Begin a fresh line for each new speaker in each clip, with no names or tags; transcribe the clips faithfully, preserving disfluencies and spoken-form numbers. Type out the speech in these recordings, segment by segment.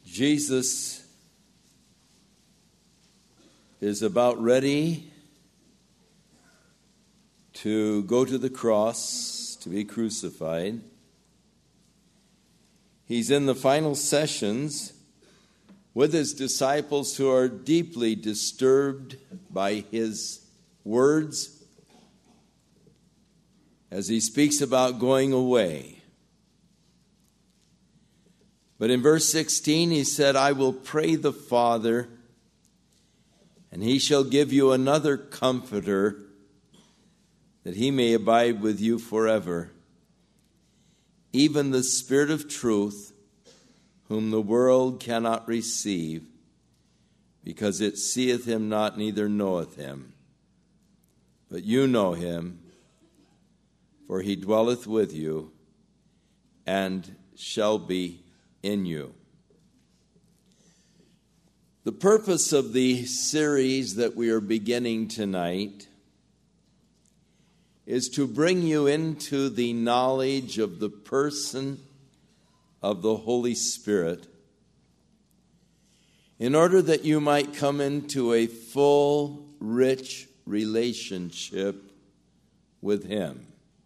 Jesus is about ready to go to the cross to be crucified. He's in the final sessions with his disciples who are deeply disturbed by his words as he speaks about going away. But in verse sixteen, he said, I will pray the Father, and he shall give you another comforter, that he may abide with you forever, even the Spirit of truth, whom the world cannot receive, because it seeth him not, neither knoweth him. But you know him, for he dwelleth with you, and shall be in you. The purpose of the series that we are beginning tonight is to bring you into the knowledge of the person of the Holy Spirit, in order that you might come into a full, rich relationship with him.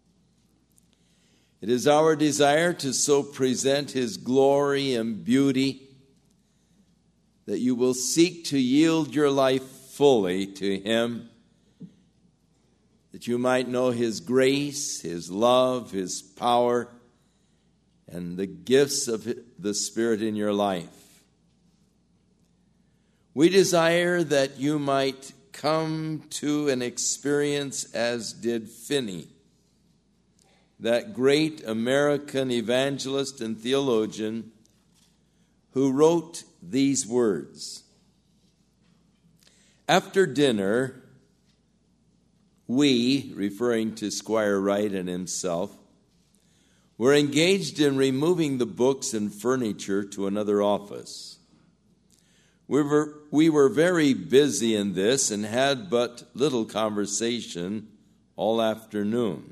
It is our desire to so present his glory and beauty that you will seek to yield your life fully to him, that you might know his grace, his love, his power, and the gifts of the Spirit in your life. We desire that you might come to an experience as did Finney, that great American evangelist and theologian who wrote these words. After dinner, we, referring to Squire Wright and himself, were engaged in removing the books and furniture to another office. We were, we were very busy in this and had but little conversation all afternoon.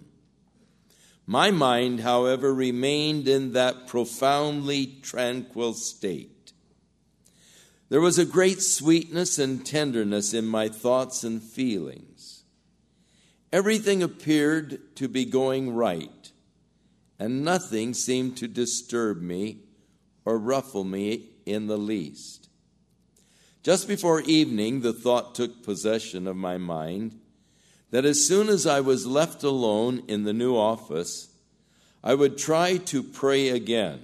My mind, however, remained in that profoundly tranquil state. There was a great sweetness and tenderness in my thoughts and feelings. Everything appeared to be going right, and nothing seemed to disturb me or ruffle me in the least. Just before evening, the thought took possession of my mind that as soon as I was left alone in the new office, I would try to pray again,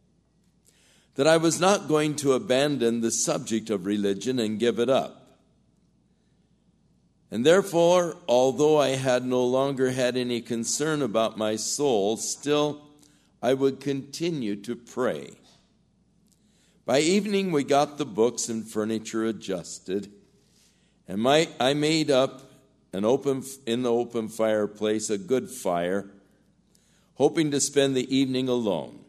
that I was not going to abandon the subject of religion and give it up. And therefore, although I had no longer had any concern about my soul, still I would continue to pray. By evening, we got the books and furniture adjusted, and my, I made up an open in the open fireplace a good fire, hoping to spend the evening alone.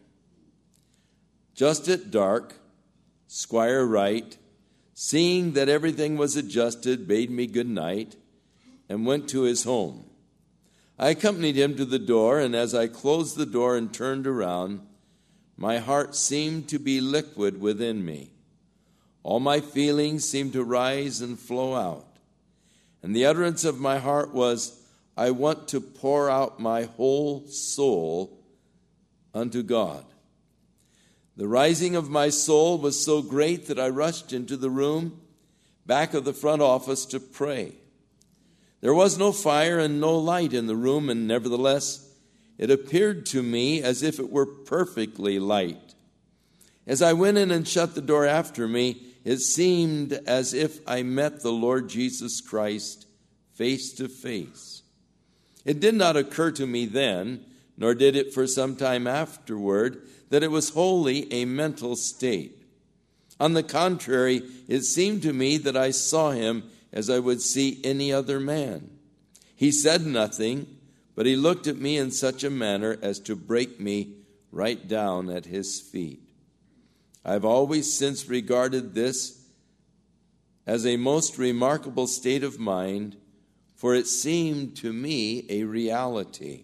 Just at dark, Squire Wright, seeing that everything was adjusted, bade me good night and went to his home. I accompanied him to the door, and as I closed the door and turned around, my heart seemed to be liquid within me. All my feelings seemed to rise and flow out. And the utterance of my heart was, I want to pour out my whole soul unto God. The rising of my soul was so great that I rushed into the room back of the front office to pray. There was no fire and no light in the room, and nevertheless, it appeared to me as if it were perfectly light. As I went in and shut the door after me, it seemed as if I met the Lord Jesus Christ face to face. It did not occur to me then, nor did it for some time afterward, that it was wholly a mental state. On the contrary, it seemed to me that I saw him as I would see any other man. He said nothing, but he looked at me in such a manner as to break me right down at his feet. I've always since regarded this as a most remarkable state of mind, for it seemed to me a reality.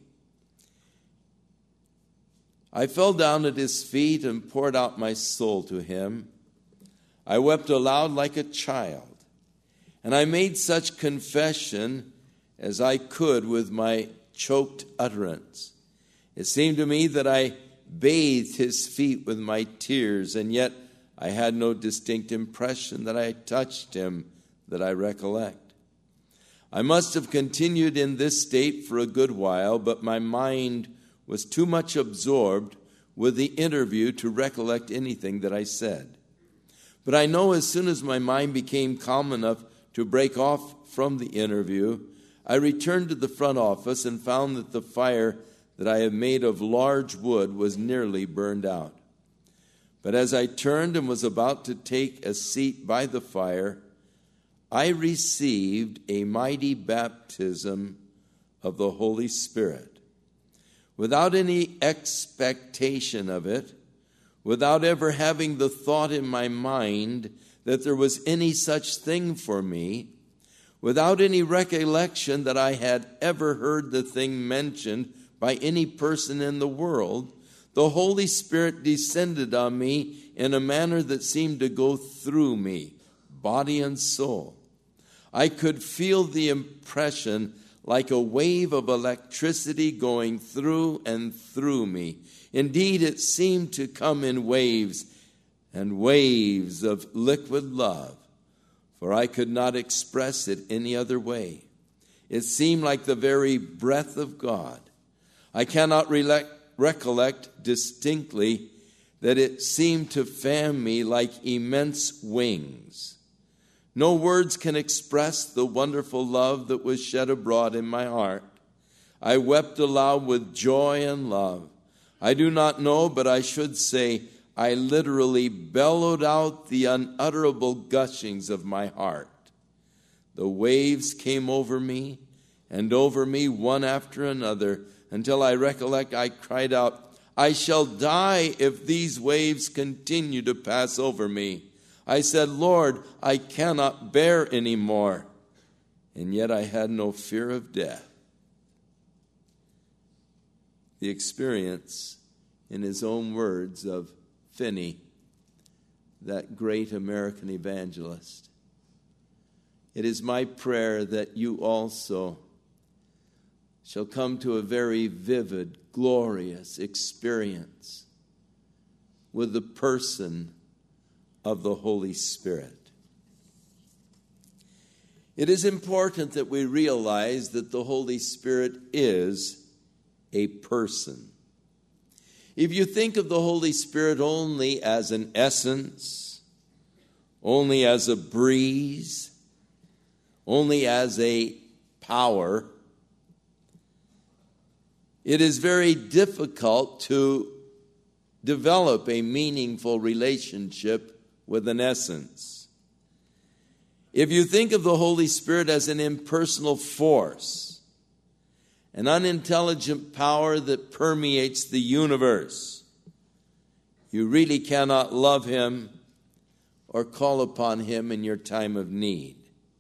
I fell down at his feet and poured out my soul to him, I wept aloud like a child, and I made such confession as I could with my choked utterance. It seemed to me that I bathed his feet with my tears, and yet I had no distinct impression that I touched him that I recollect. I must have continued in this state for a good while, but my mind was too much absorbed with the interview to recollect anything that I said. But I know as soon as my mind became calm enough to break off from the interview, I returned to the front office and found that the fire that I had made of large wood was nearly burned out. But as I turned and was about to take a seat by the fire, I received a mighty baptism of the Holy Spirit. Without any expectation of it, without ever having the thought in my mind that there was any such thing for me, without any recollection that I had ever heard the thing mentioned by any person in the world, the Holy Spirit descended on me in a manner that seemed to go through me, body and soul. I could feel the impression like a wave of electricity going through and through me. Indeed, it seemed to come in waves and waves of liquid love, for I could not express it any other way. It seemed like the very breath of God. I cannot re- recollect distinctly that it seemed to fan me like immense wings. No words can express the wonderful love that was shed abroad in my heart. I wept aloud with joy and love. I do not know, but I should say I literally bellowed out the unutterable gushings of my heart. The waves came over me and over me one after another until I recollect I cried out, I shall die if these waves continue to pass over me. I said, Lord, I cannot bear any more. And yet I had no fear of death. The experience, in his own words, of Finney, that great American evangelist. It is my prayer that you also shall come to a very vivid, glorious experience with the person of the Holy Spirit. It is important that we realize that the Holy Spirit is a person. If you think of the Holy Spirit only as an essence, only as a breeze, only as a power, it is very difficult to develop a meaningful relationship with an essence. If you think of the Holy Spirit as an impersonal force, an unintelligent power that permeates the universe, you really cannot love him or call upon him in your time of need.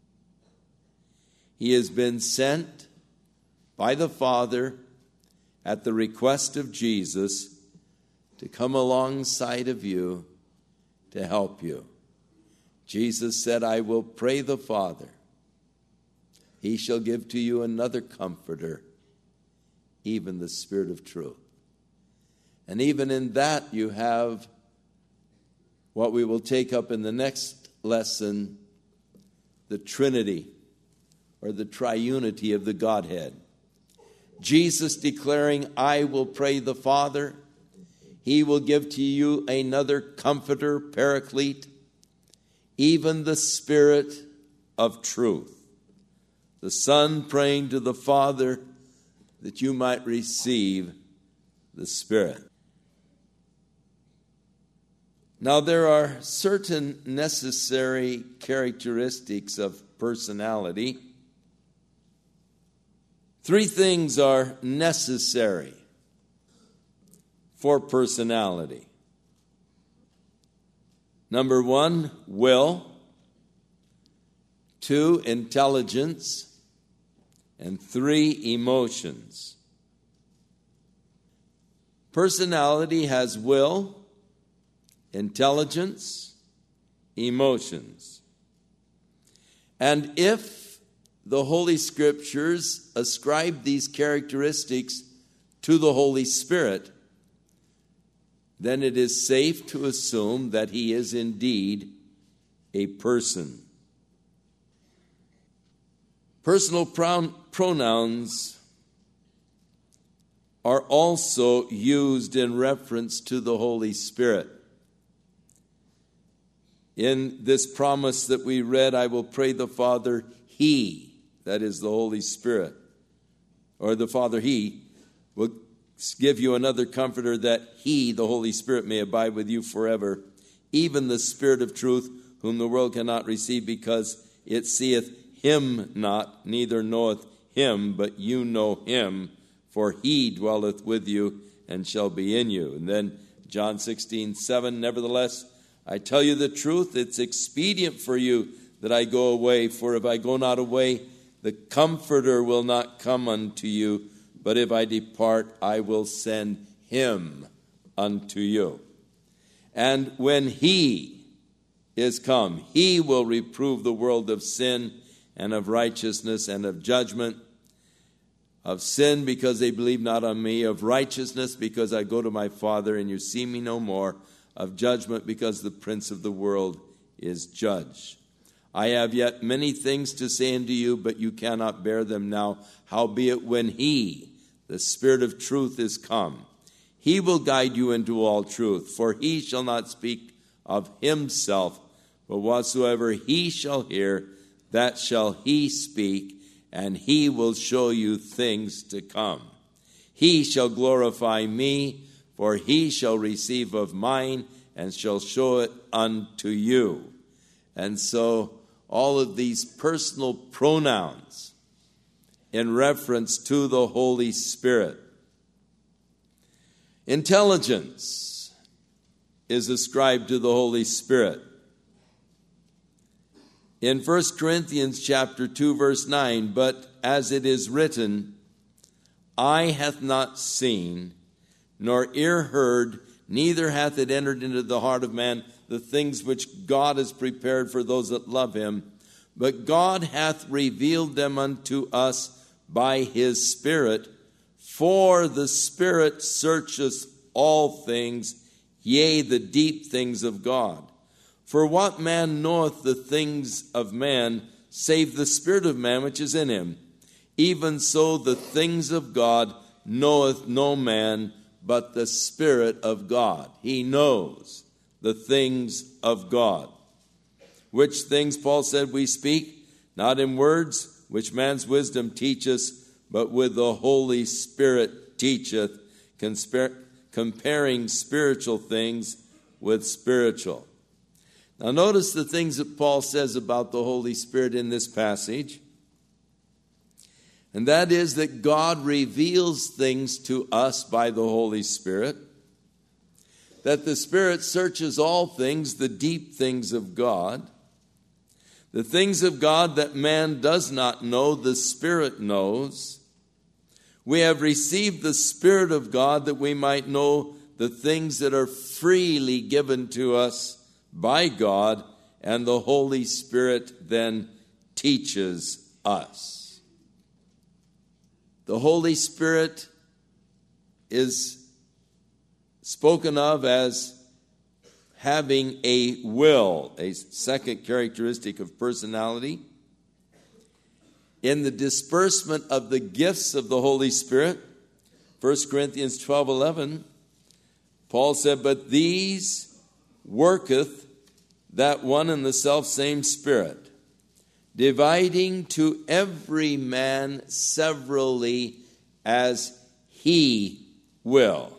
He has been sent by the Father at the request of Jesus to come alongside of you to help you. Jesus said, I will pray the Father. He shall give to you another comforter, even the Spirit of truth. And even in that you have what we will take up in the next lesson, the Trinity, or the triunity of the Godhead. Jesus declaring, I will pray the Father. He will give to you another comforter, paraclete, even the Spirit of truth. The Son praying to the Father that you might receive the Spirit. Now, there are certain necessary characteristics of personality. Three things are necessary for personality. Number one, will. Two, intelligence. And three, emotions. Personality has will, intelligence, emotions. And if the Holy Scriptures ascribe these characteristics to the Holy Spirit, then it is safe to assume that he is indeed a person. Personal pronouns are also used in reference to the Holy Spirit. In this promise that we read, I will pray the Father, He, that is the Holy Spirit, or the Father, He, will give you another comforter, that He, the Holy Spirit, may abide with you forever, even the Spirit of truth, whom the world cannot receive, because it seeth Him not, neither knoweth Him, but you know Him, for He dwelleth with you and shall be in you. And then John sixteen seven, nevertheless, I tell you the truth, it's expedient for you that I go away, for if I go not away, the Comforter will not come unto you, but if I depart, I will send Him unto you. And when He is come, He will reprove the world of sin and of righteousness and of judgment. Of sin, because they believe not on me. Of righteousness, because I go to my Father, and you see me no more. Of judgment, because the prince of the world is judged. I have yet many things to say unto you, but you cannot bear them now. Howbeit when He, the Spirit of truth, is come, He will guide you into all truth. For He shall not speak of Himself, but whatsoever He shall hear, that shall He speak, and He will show you things to come. He shall glorify me, for He shall receive of mine, and shall show it unto you. And so all of these personal pronouns in reference to the Holy Spirit. Intelligence is ascribed to the Holy Spirit. In First Corinthians chapter two, verse nine, but as it is written, eye hath not seen, nor ear heard, neither hath it entered into the heart of man the things which God has prepared for those that love Him. But God hath revealed them unto us by His Spirit. For the Spirit searcheth all things, yea, the deep things of God. For what man knoweth the things of man, save the Spirit of man which is in him? Even so the things of God knoweth no man, but the Spirit of God. He knows the things of God. Which things, Paul said, we speak, not in words which man's wisdom teacheth, but with the Holy Spirit teacheth, comparing spiritual things with spiritual. Now notice the things that Paul says about the Holy Spirit in this passage. And that is that God reveals things to us by the Holy Spirit. That the Spirit searches all things, the deep things of God. The things of God that man does not know, the Spirit knows. We have received the Spirit of God that we might know the things that are freely given to us by God, and the Holy Spirit then teaches us. The Holy Spirit is spoken of as having a will, a second characteristic of personality. In the disbursement of the gifts of the Holy Spirit, First Corinthians twelve eleven, Paul said, but these worketh that one and the selfsame Spirit, dividing to every man severally as He will.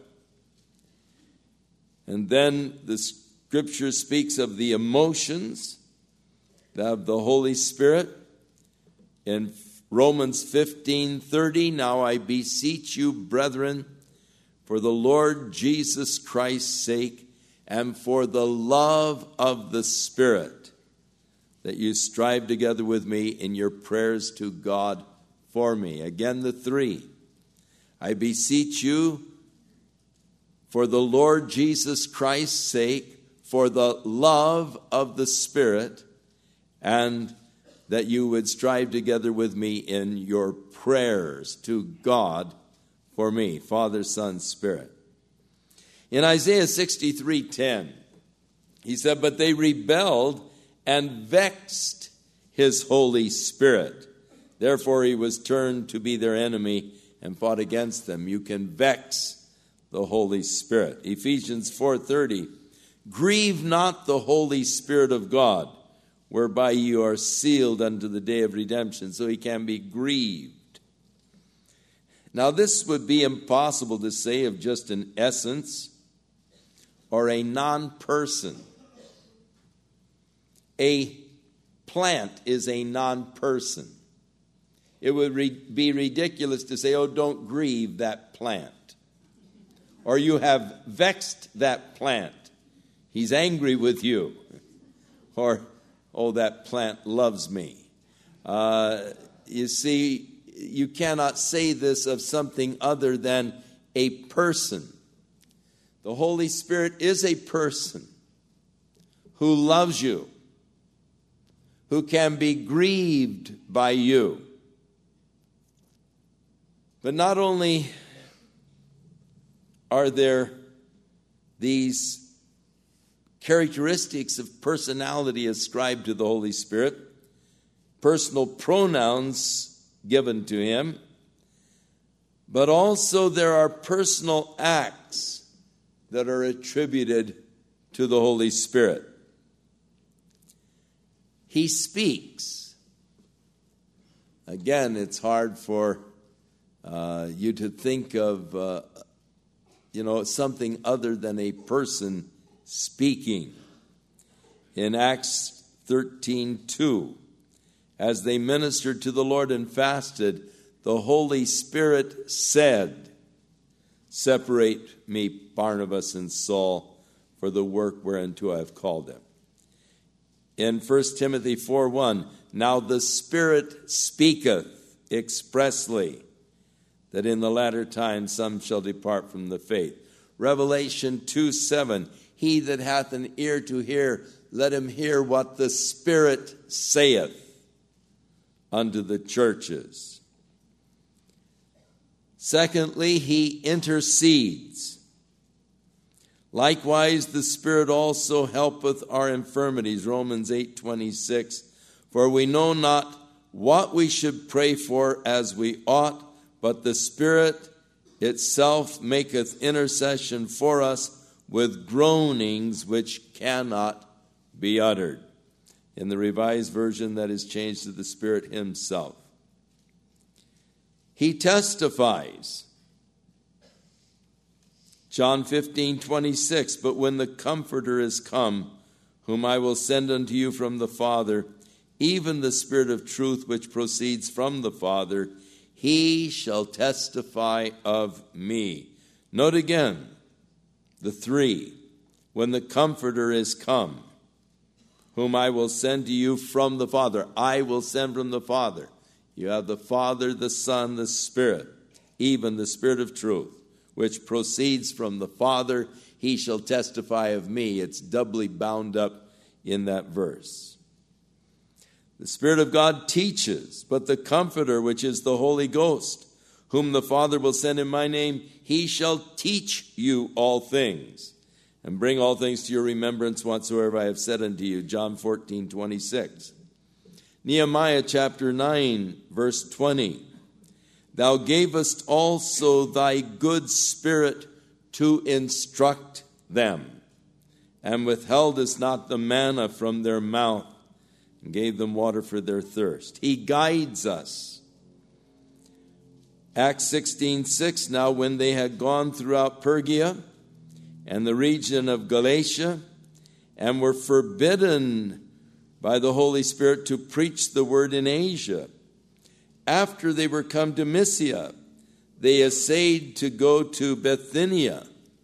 And then the Scripture speaks of the emotions of the Holy Spirit. In Romans fifteen thirty, now I beseech you, brethren, for the Lord Jesus Christ's sake, and for the love of the Spirit, that you strive together with me in your prayers to God for me. Again, the three. I beseech you, for the Lord Jesus Christ's sake, for the love of the Spirit, and that you would strive together with me in your prayers to God for me, Father, Son, Spirit. In Isaiah sixty-three ten, he said, but they rebelled and vexed his Holy Spirit. Therefore he was turned to be their enemy and fought against them. You can vex the Holy Spirit. Ephesians four thirty, grieve not the Holy Spirit of God, whereby you are sealed unto the day of redemption. So he can be grieved. Now this would be impossible to say of just an essence or a non-person. A plant is a non-person. It would re- be ridiculous to say, oh, don't grieve that plant. Or you have vexed that plant. He's angry with you. Or, oh, that plant loves me. Uh, you see, you cannot say this of something other than a person. The Holy Spirit is a person who loves you, who can be grieved by you. But not only are there these characteristics of personality ascribed to the Holy Spirit, personal pronouns given to him, but also there are personal acts that are attributed to the Holy Spirit. He speaks. Again, it's hard for uh, you to think of, uh, you know, something other than a person speaking. In Acts thirteen two, as they ministered to the Lord and fasted, the Holy Spirit said, separate me, Barnabas and Saul, for the work whereunto I have called them. In First Timothy four one, now the Spirit speaketh expressly, that in the latter time some shall depart from the faith. Revelation two seven, he that hath an ear to hear, let him hear what the Spirit saith unto the churches. Secondly, he intercedes. Likewise, the Spirit also helpeth our infirmities, Romans eight twenty-six. For we know not what we should pray for as we ought, but the Spirit itself maketh intercession for us with groanings which cannot be uttered. In the Revised Version, that is changed to the Spirit himself. He testifies. John fifteen twenty-six, but when the Comforter is come, whom I will send unto you from the Father, even the Spirit of truth which proceeds from the Father, he shall testify of me. Note again, the three. When the Comforter is come, whom I will send to you from the Father. I will send from the Father. You have the Father, the Son, the Spirit, even the Spirit of truth, which proceeds from the Father. He shall testify of me. It's doubly bound up in that verse. The Spirit of God teaches, but the Comforter, which is the Holy Ghost, whom the Father will send in my name, he shall teach you all things, and bring all things to your remembrance whatsoever I have said unto you. John fourteen twenty-six. Nehemiah chapter nine, verse twenty. Thou gavest also thy good Spirit to instruct them, and withheldest not the manna from their mouth, and gave them water for their thirst. He guides us. Acts sixteen six, now when they had gone throughout Phrygia and the region of Galatia, and were forbidden by the Holy Spirit to preach the word in Asia, after they were come to Mysia, they essayed to go to Bithynia,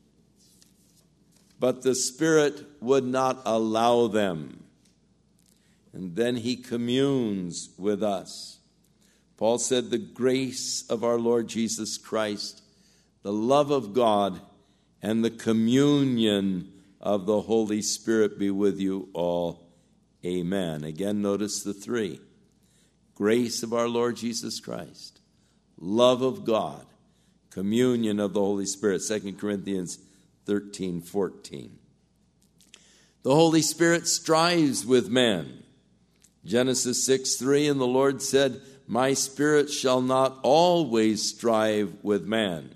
but the Spirit would not allow them. And then he communes with us. Paul said, the grace of our Lord Jesus Christ, the love of God, and the communion of the Holy Spirit be with you all. Amen. Again, notice the three. Grace of our Lord Jesus Christ, love of God, communion of the Holy Spirit. Second Corinthians thirteen fourteen. The Holy Spirit strives with men. Genesis six three, and the Lord said, my spirit shall not always strive with man.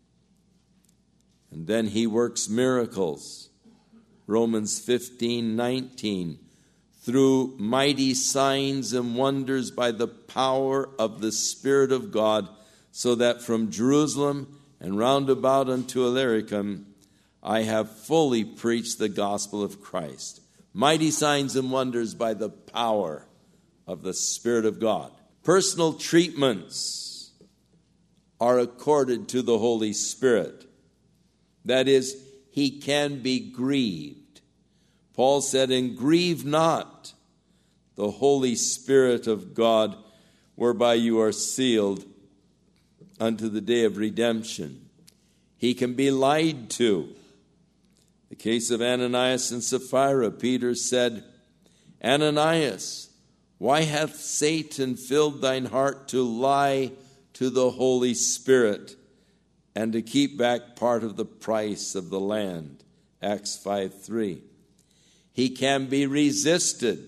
And then he works miracles. Romans fifteen nineteen, through mighty signs and wonders by the power of the Spirit of God, so that from Jerusalem and round about unto Illyricum I have fully preached the gospel of Christ. Mighty signs and wonders by the power of the Spirit of God. Personal treatments are accorded to the Holy Spirit. That is, he can be grieved. Paul said, and grieve not the Holy Spirit of God, whereby you are sealed unto the day of redemption. He can be lied to. The case of Ananias and Sapphira, Peter said, Ananias, why hath Satan filled thine heart to lie to the Holy Spirit and to keep back part of the price of the land? Acts five three. He can be resisted.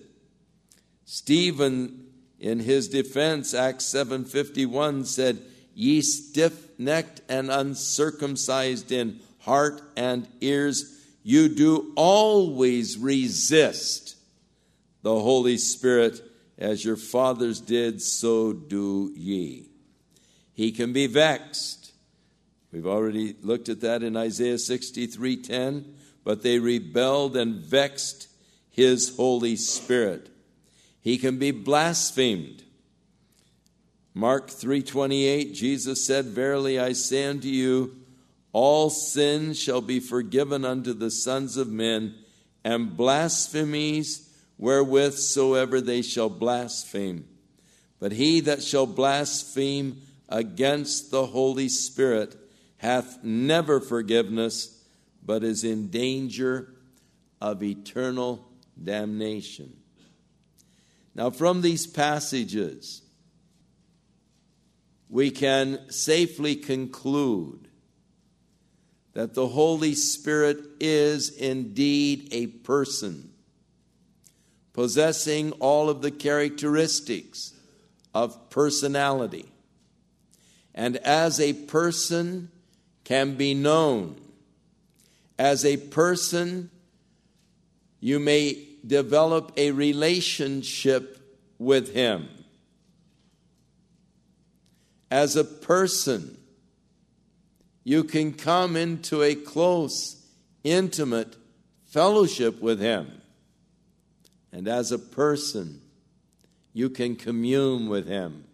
Stephen, in his defense, Acts seven fifty-one, said, ye stiff-necked and uncircumcised in heart and ears, you do always resist the Holy Spirit, as your fathers did, so do ye. He can be vexed. We've already looked at that in Isaiah sixty-three ten. But they rebelled and vexed his Holy Spirit. He can be blasphemed. Mark three twenty-eight, Jesus said, verily I say unto you, all sins shall be forgiven unto the sons of men, and blasphemies wherewith soever they shall blaspheme. But he that shall blaspheme against the Holy Spirit hath never forgiveness, but is in danger of eternal damnation. Now, from these passages, we can safely conclude that the Holy Spirit is indeed a person, possessing all of the characteristics of personality, and as a person can be known. As a person, you may develop a relationship with him. As a person, you can come into a close, intimate fellowship with him. And as a person, you can commune with him.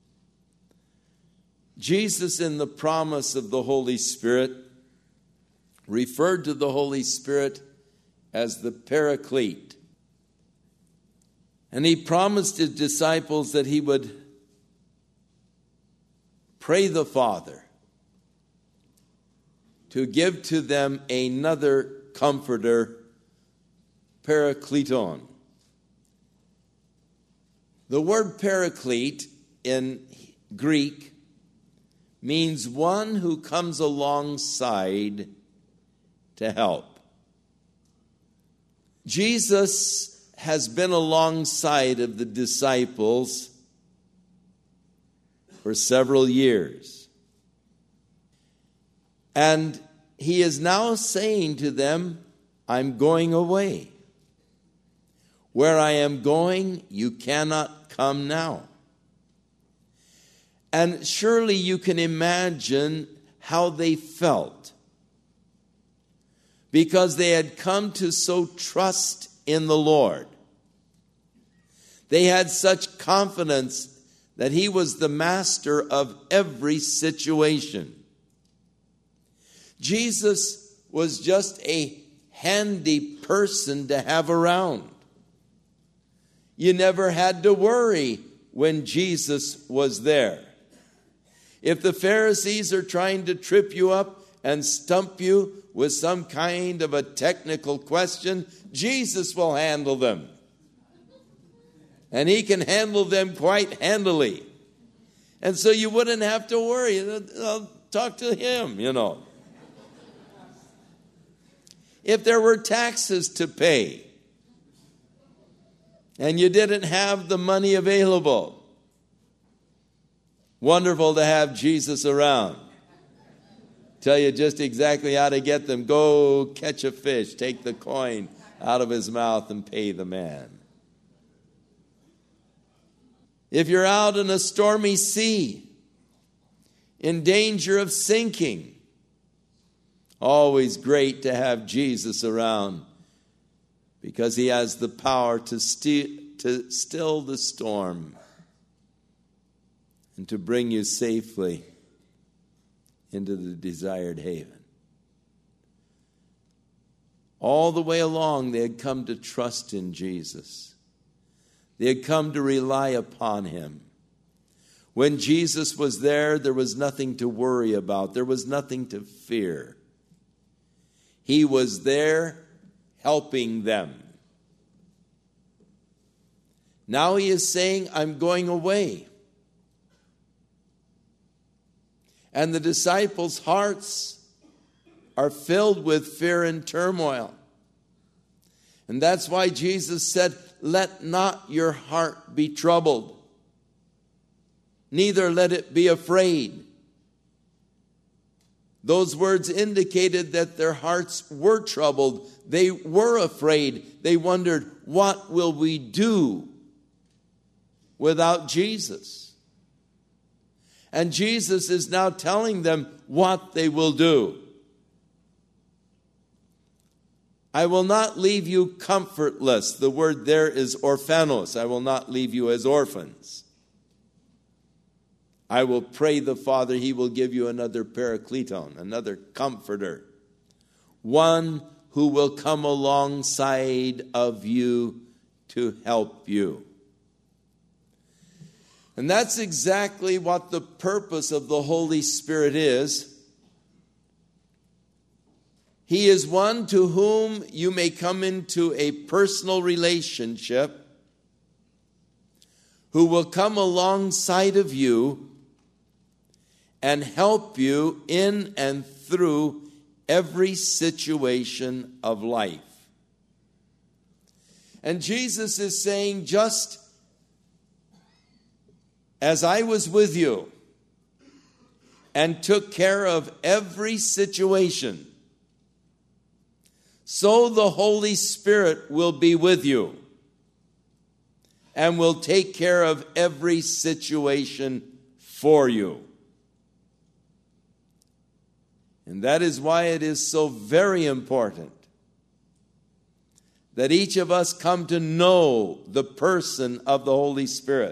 Jesus, in the promise of the Holy Spirit, referred to the Holy Spirit as the Paraclete. And he promised his disciples that he would pray the Father to give to them another comforter, Parakleton. The word Paraclete in Greek means one who comes alongside to help. Jesus has been alongside of the disciples for several years. And he is now saying to them, I'm going away. Where I am going, you cannot come now. And surely you can imagine how they felt, because they had come to so trust in the Lord. They had such confidence that he was the master of every situation. Jesus was just a handy person to have around. You never had to worry when Jesus was there. If the Pharisees are trying to trip you up and stump you with some kind of a technical question, Jesus will handle them. And he can handle them quite handily. And so you wouldn't have to worry. I'll talk to him, you know. If there were taxes to pay and you didn't have the money available, wonderful to have Jesus around. Tell you just exactly how to get them. Go catch a fish, take the coin out of his mouth and pay the man. If you're out in a stormy sea, in danger of sinking, always great to have Jesus around because he has the power to, sti- to still the storm and to bring you safely into the desired haven. All the way along, they had come to trust in Jesus. They had come to rely upon him. When Jesus was there, there was nothing to worry about. There was nothing to fear. He was there helping them. Now he is saying, I'm going away. And the disciples' hearts are filled with fear and turmoil. And that's why Jesus said, let not your heart be troubled, neither let it be afraid. Those words indicated that their hearts were troubled. They were afraid. They wondered, what will we do without Jesus? And Jesus is now telling them what they will do. I will not leave you comfortless. The word there is orphanos. I will not leave you as orphans. I will pray the Father, he will give you another parakleton, another comforter, one who will come alongside of you to help you. And that's exactly what the purpose of the Holy Spirit is. He is one to whom you may come into a personal relationship, who will come alongside of you and help you in and through every situation of life. And Jesus is saying, just as I was with you and took care of every situation, so the Holy Spirit will be with you and will take care of every situation for you. And that is why it is so very important that each of us come to know the person of the Holy Spirit,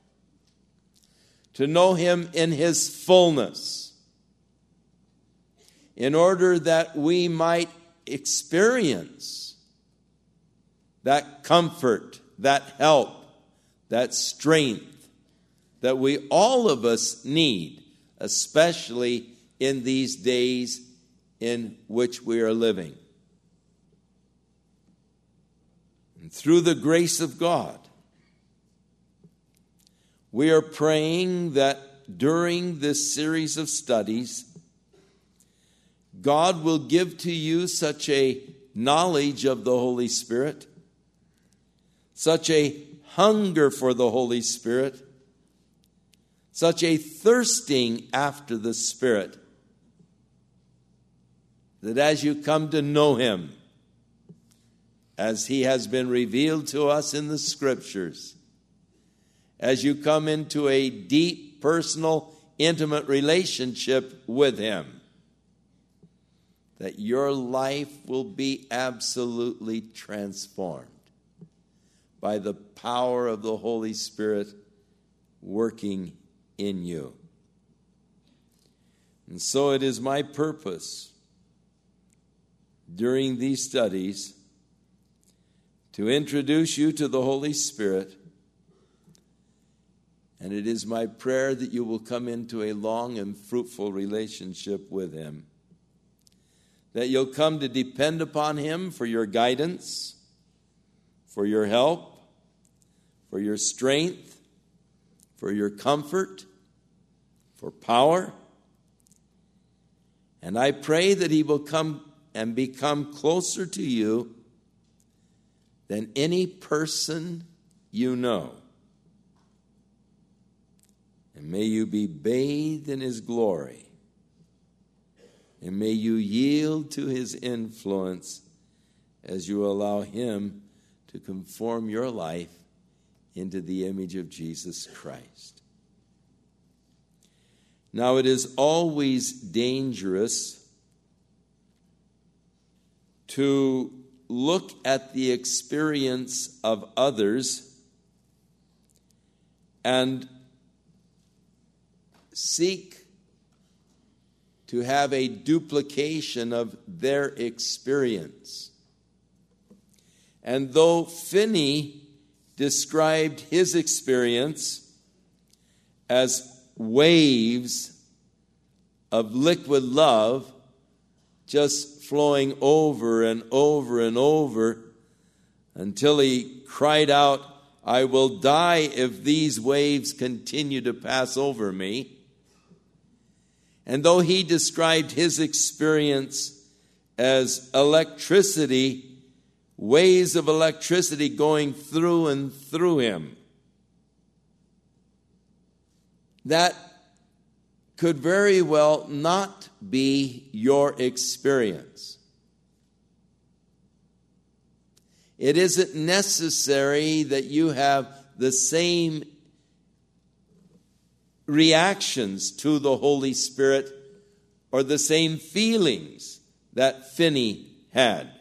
to know him in his fullness, in order that we might experience that comfort, that help, that strength that we all of us need, especially in these days in which we are living. And through the grace of God, we are praying that during this series of studies, God will give to you such a knowledge of the Holy Spirit, such a hunger for the Holy Spirit, such a thirsting after the Spirit, that as you come to know him, as he has been revealed to us in the Scriptures, as you come into a deep, personal, intimate relationship with him, that your life will be absolutely transformed by the power of the Holy Spirit working in you. And so it is my purpose during these studies to introduce you to the Holy Spirit, and it is my prayer that you will come into a long and fruitful relationship with him that you'll come to depend upon Him for your guidance, for your help, for your strength, for your comfort, for power. And I pray that He will come and become closer to you than any person you know. And may you be bathed in His glory. And may you yield to His influence as you allow Him to conform your life into the image of Jesus Christ. Now, it is always dangerous to look at the experience of others and seek to have a duplication of their experience. And though Finney described his experience as waves of liquid love just flowing over and over and over until he cried out, "I will die if these waves continue to pass over me." And though he described his experience as electricity, waves of electricity going through and through him, that could very well not be your experience. It isn't necessary that you have the same reactions to the Holy Spirit or the same feelings that Finney had.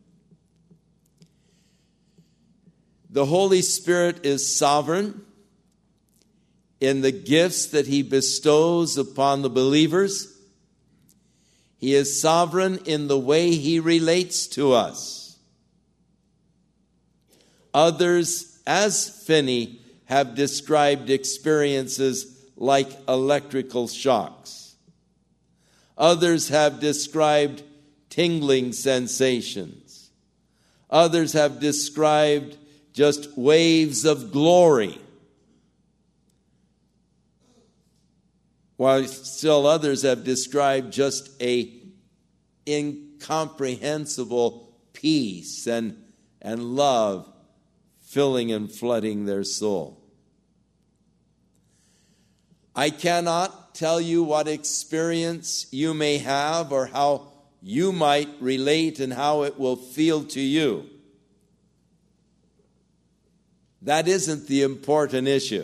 The Holy Spirit is sovereign in the gifts that He bestows upon the believers. He is sovereign in the way He relates to us. Others, as Finney, have described experiences like electrical shocks. Others have described tingling sensations. Others have described just waves of glory, while still others have described just a incomprehensible peace and, and love filling and flooding their soul. I cannot tell you what experience you may have or how you might relate and how it will feel to you. That isn't the important issue.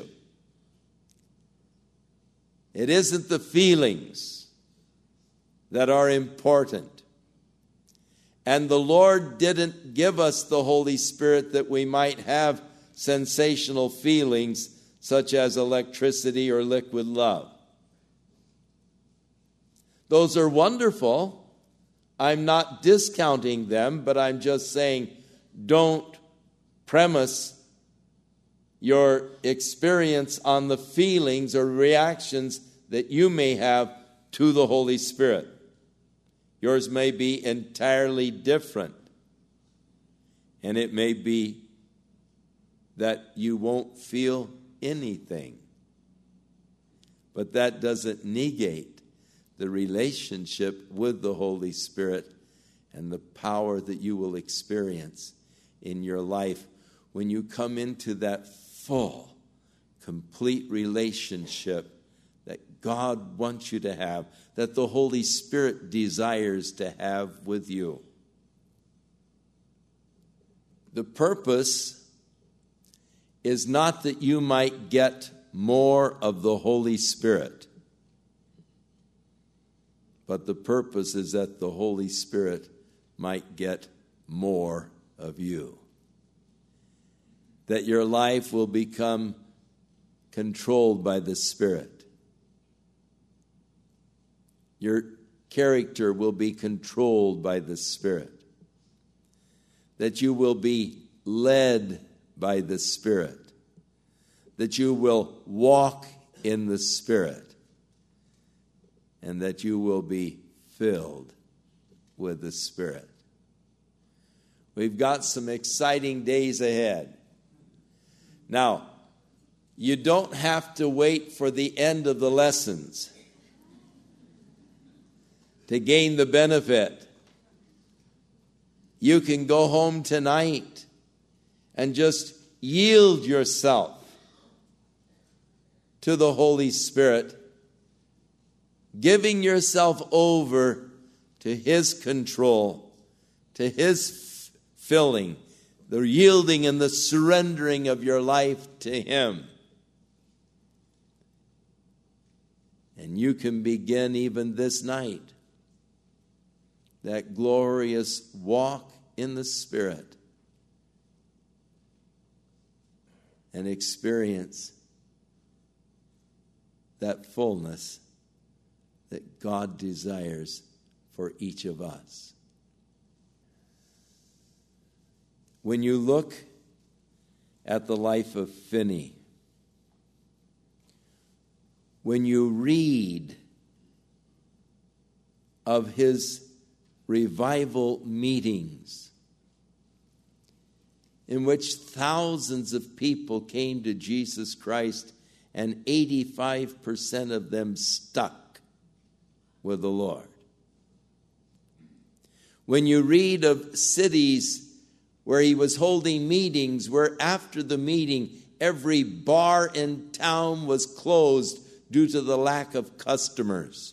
It isn't the feelings that are important. And the Lord didn't give us the Holy Spirit that we might have sensational feelings such as electricity or liquid love. Those are wonderful. I'm not discounting them, but I'm just saying don't premise your experience on the feelings or reactions that you may have to the Holy Spirit. Yours may be entirely different. And it may be that you won't feel anything. But that doesn't negate the relationship with the Holy Spirit and the power that you will experience in your life when you come into that full, complete relationship that God wants you to have, that the Holy Spirit desires to have with you. The purpose is not that you might get more of the Holy Spirit, but the purpose is that the Holy Spirit might get more of you. That your life will become controlled by the Spirit. Your character will be controlled by the Spirit. That you will be led by the Spirit. That you will walk in the Spirit. And that you will be filled with the Spirit. We've got some exciting days ahead. Now, you don't have to wait for the end of the lessons to gain the benefit. You can go home tonight and just yield yourself to the Holy Spirit, giving yourself over to His control, to His f- filling, the yielding and the surrendering of your life to Him. And you can begin even this night that glorious walk in the Spirit and experience that fullness that God desires for each of us. When you look at the life of Finney, when you read of his revival meetings, in which thousands of people came to Jesus Christ and eighty-five percent of them stuck with the Lord. When you read of cities where he was holding meetings, where after the meeting every bar in town was closed due to the lack of customers,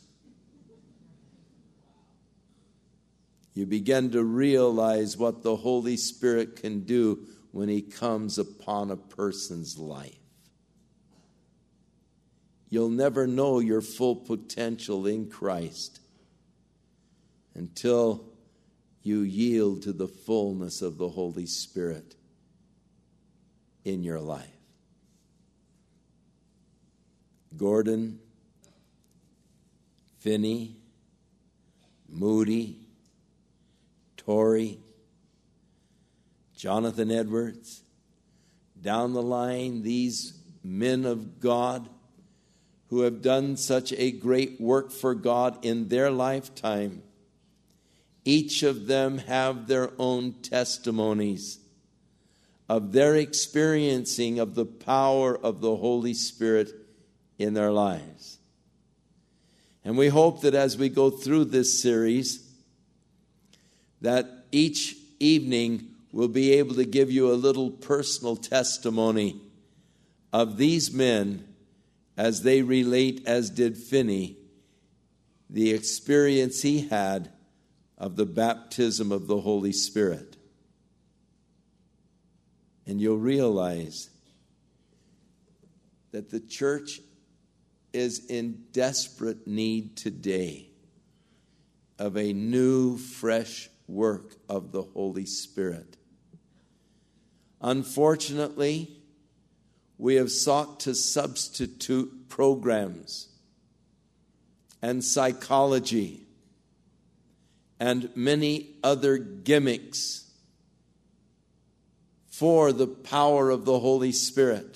you begin to realize what the Holy Spirit can do when He comes upon a person's life. You'll never know your full potential in Christ until you yield to the fullness of the Holy Spirit in your life. Gordon, Finney, Moody, Torrey, Jonathan Edwards, down the line, these men of God who have done such a great work for God in their lifetime, each of them have their own testimonies of their experiencing of the power of the Holy Spirit in their lives. And we hope that as we go through this series, that each evening we'll be able to give you a little personal testimony of these men as they relate, as did Finney, the experience he had of the baptism of the Holy Spirit. And you'll realize that the church is in desperate need today of a new, fresh work of the Holy Spirit. Unfortunately, we have sought to substitute programs and psychology and many other gimmicks for the power of the Holy Spirit.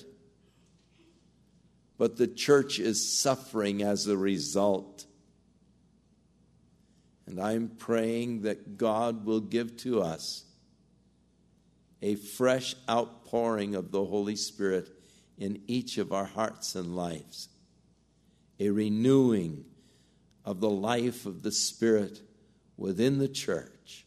But the church is suffering as a result. And I'm praying that God will give to us a fresh outpouring of the Holy Spirit in each of our hearts and lives, a renewing of the life of the Spirit within the church.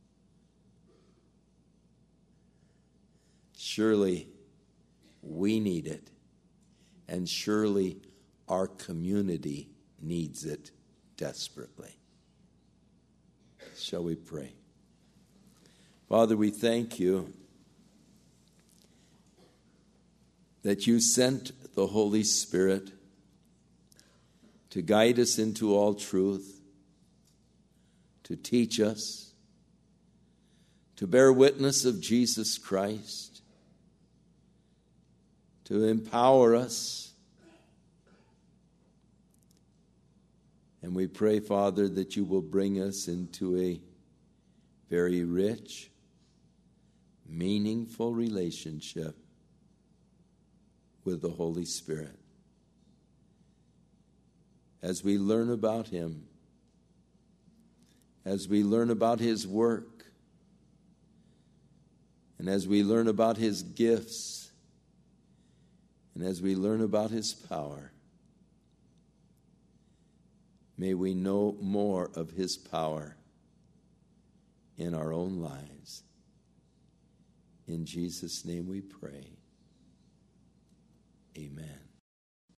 Surely we need it, and surely our community needs it desperately. Shall we pray? Father, we thank you that you sent the Holy Spirit to guide us into all truth, to teach us, to bear witness of Jesus Christ, to empower us. And we pray, Father, that you will bring us into a very rich, meaningful relationship with the Holy Spirit. As we learn about him, as we learn about his work and as we learn about his gifts and as we learn about his power. May we know more of his power in our own lives. In Jesus' name we pray. Amen.